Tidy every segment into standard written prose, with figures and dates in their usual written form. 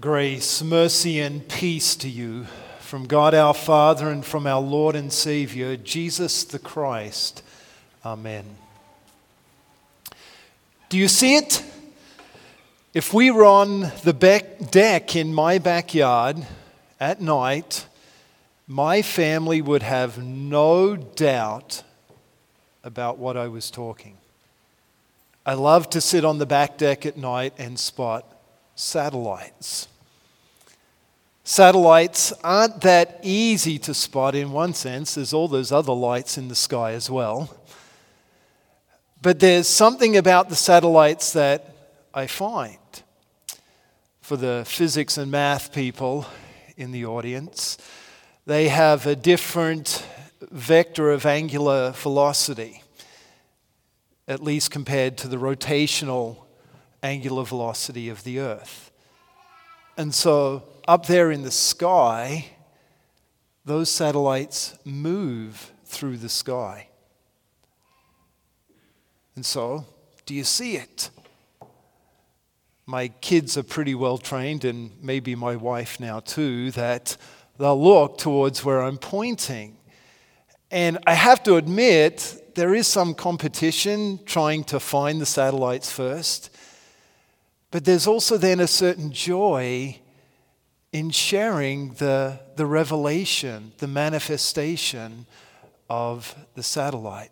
Grace, mercy, and peace to you from God our Father and from our Lord and Savior, Jesus the Christ. Amen. Do you see it? If we were on the back deck in my backyard at night, my family would have no doubt about what I was talking. I love to sit on the back deck at night and spot satellites. Satellites aren't that easy to spot in one sense. There's all those other lights in the sky as well. But there's something about the satellites that I find. For the physics and math people in the audience, they have a different vector of angular velocity, at least compared to the rotational angular velocity of the Earth. And so up there in the sky, those satellites move through the sky. And so, do you see it? My kids are pretty well trained, and maybe my wife now too, that they'll look towards where I'm pointing. And I have to admit, there is some competition trying to find the satellites first. But there's also then a certain joy in sharing the revelation, the manifestation of the satellite.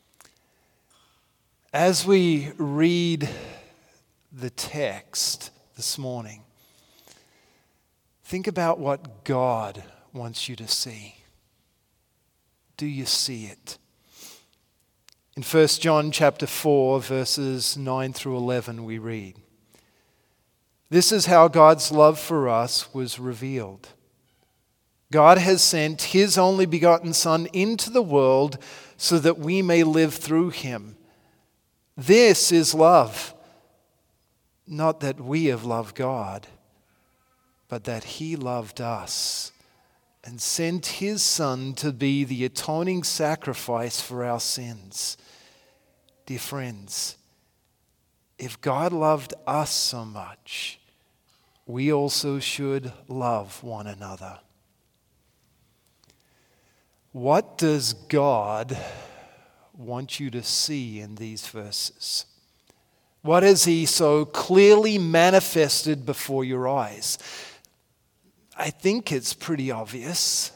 As we read the text this morning, think about what God wants you to see. Do you see it? In 1 John chapter 4, verses 9 through 11, we read, "This is how God's love for us was revealed. God has sent His only begotten Son into the world so that we may live through Him. This is love. Not that we have loved God, but that He loved us and sent His Son to be the atoning sacrifice for our sins." Dear friends, if God loved us so much, we also should love one another. What does God want you to see in these verses? What has He so clearly manifested before your eyes? I think it's pretty obvious.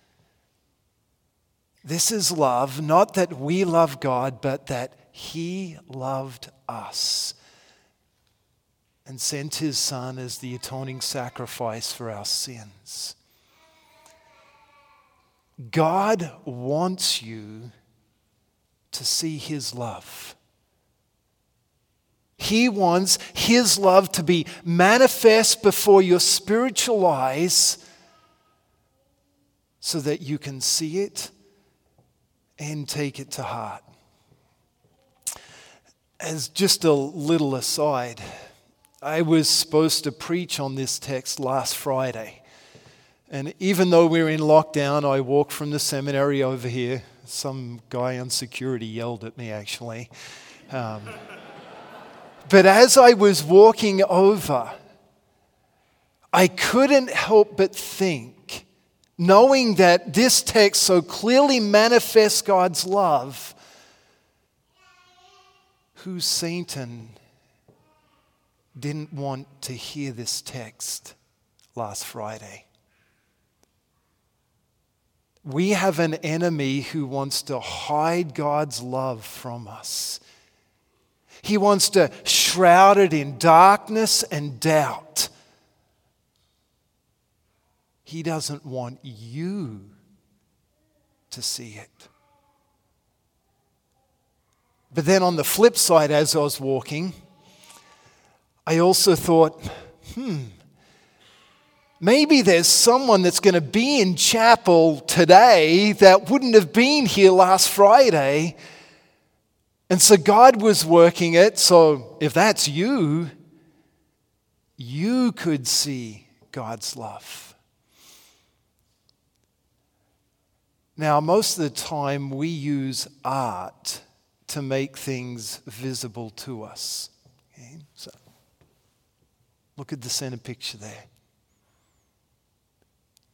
This is love, not that we love God, but that He loved us and sent His Son as the atoning sacrifice for our sins. God wants you to see His love. He wants His love to be manifest before your spiritual eyes so that you can see it and take it to heart. As just a little aside, I was supposed to preach on this text last Friday. And even though we're in lockdown, I walked from the seminary over here. Some guy on security yelled at me, actually. But as I was walking over, I couldn't help but think, knowing that this text so clearly manifests God's love, who Satan didn't want to hear this text last Friday. We have an enemy who wants to hide God's love from us. He wants to shroud it in darkness and doubt. He doesn't want you to see it. But then on the flip side, as I was walking, I also thought, maybe there's someone that's going to be in chapel today that wouldn't have been here last Friday. And so God was working it. So if that's you, you could see God's love. Now, most of the time we use art to make things visible to us. Okay? So look at the center picture there.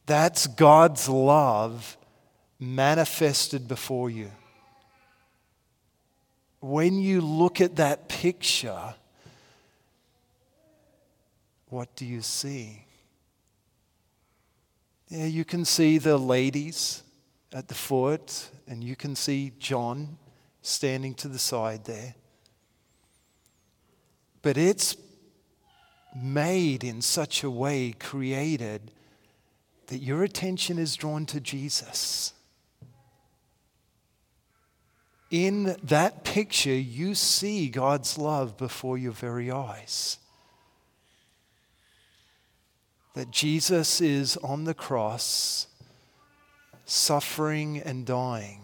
That's God's love manifested before you. When you look at that picture, what do you see? Yeah, you can see the ladies at the foot, and you can see John standing to the side there. But it's made in such a way, created, that your attention is drawn to Jesus. In that picture, you see God's love before your very eyes. That Jesus is on the cross, suffering and dying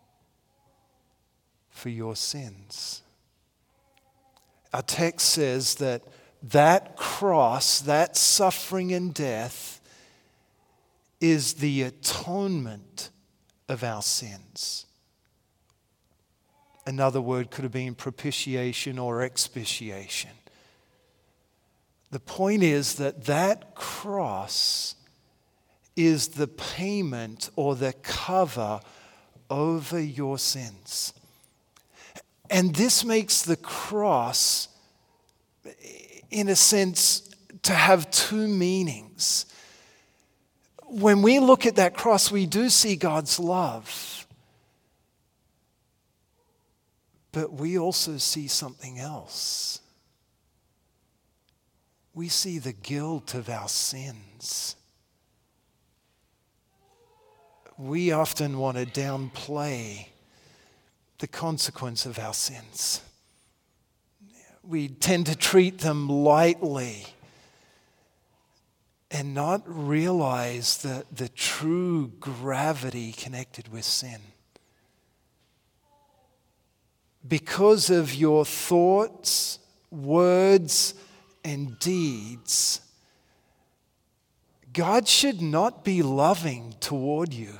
for your sins. Our text says that that cross, that suffering and death, is the atonement of our sins. Another word could have been propitiation or expiation. The point is that that cross is the payment or the cover over your sins. And this makes the cross, in a sense, to have two meanings. When we look at that cross, we do see God's love. But we also see something else. We see the guilt of our sins. We often want to downplay the consequence of our sins. We tend to treat them lightly and not realize the true gravity connected with sin. Because of your thoughts, words, and deeds, God should not be loving toward you.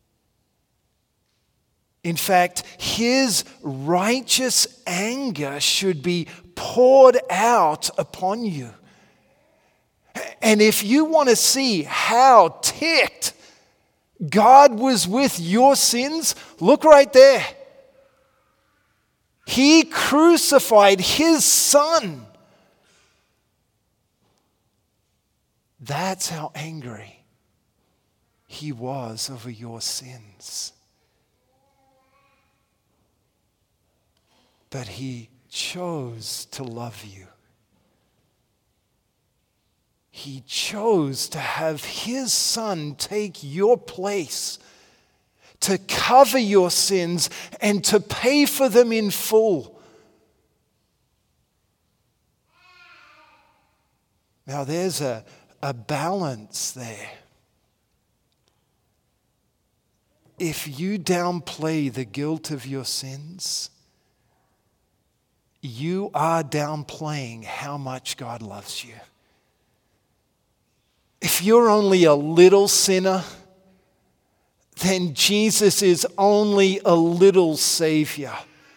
In fact, His righteous anger should be poured out upon you. And if you want to see how ticked God was with your sins, look right there. He crucified His Son. That's how angry He was over your sins. But He chose to love you. He chose to have His Son take your place, to cover your sins and to pay for them in full. Now there's a balance there. If you downplay the guilt of your sins, you are downplaying how much God loves you. If you're only a little sinner, then Jesus is only a little Savior.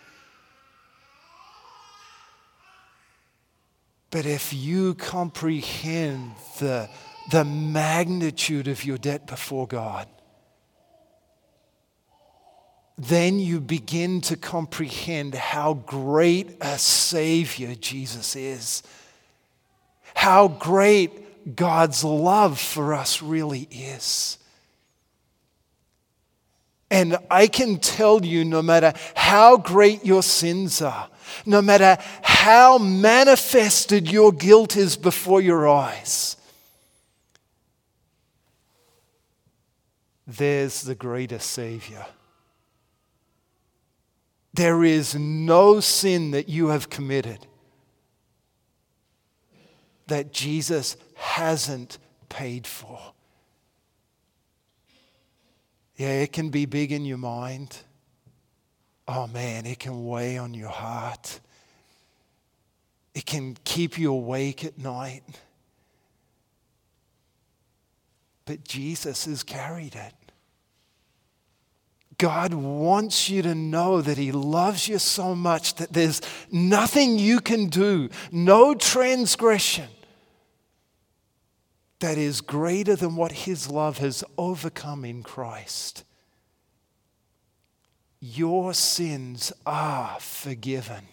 But if you comprehend the magnitude of your debt before God, then you begin to comprehend how great a Savior Jesus is. How great God's love for us really is. And I can tell you, no matter how great your sins are, no matter how manifested your guilt is before your eyes, there's the greatest Savior. There is no sin that you have committed that Jesus hasn't paid for. Yeah, it can be big in your mind. Oh man, it can weigh on your heart. It can keep you awake at night. But Jesus has carried it. God wants you to know that He loves you so much that there's nothing you can do, no transgression, that is greater than what his love has overcome in Christ. Your sins are forgiven.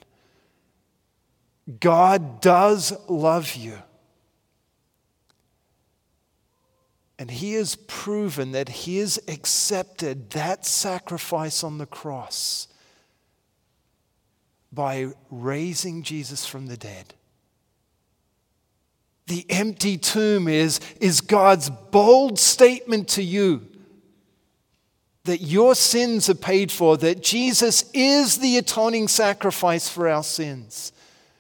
God does love you. And he has proven that he has accepted that sacrifice on the cross by raising Jesus from the dead. The empty tomb is God's bold statement to you that your sins are paid for, that Jesus is the atoning sacrifice for our sins.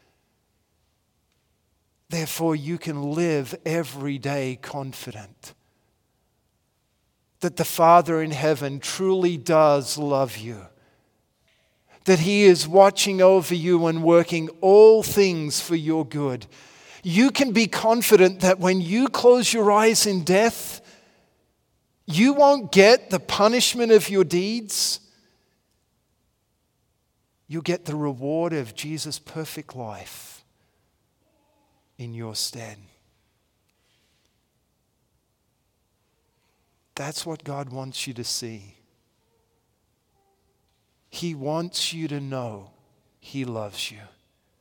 Therefore, you can live every day confident that the Father in heaven truly does love you, that he is watching over you and working all things for your good. You can be confident that when you close your eyes in death, you won't get the punishment of your deeds. You'll get the reward of Jesus' perfect life in your stead. That's what God wants you to see. He wants you to know he loves you.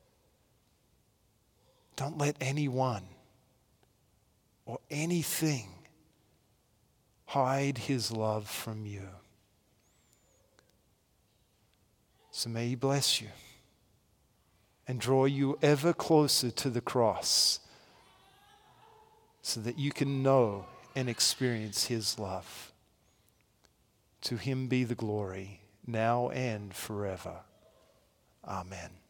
Don't let anyone or anything hide his love from you. So may he bless you and draw you ever closer to the cross so that you can know and experience his love. To him be the glory, now and forever. Amen.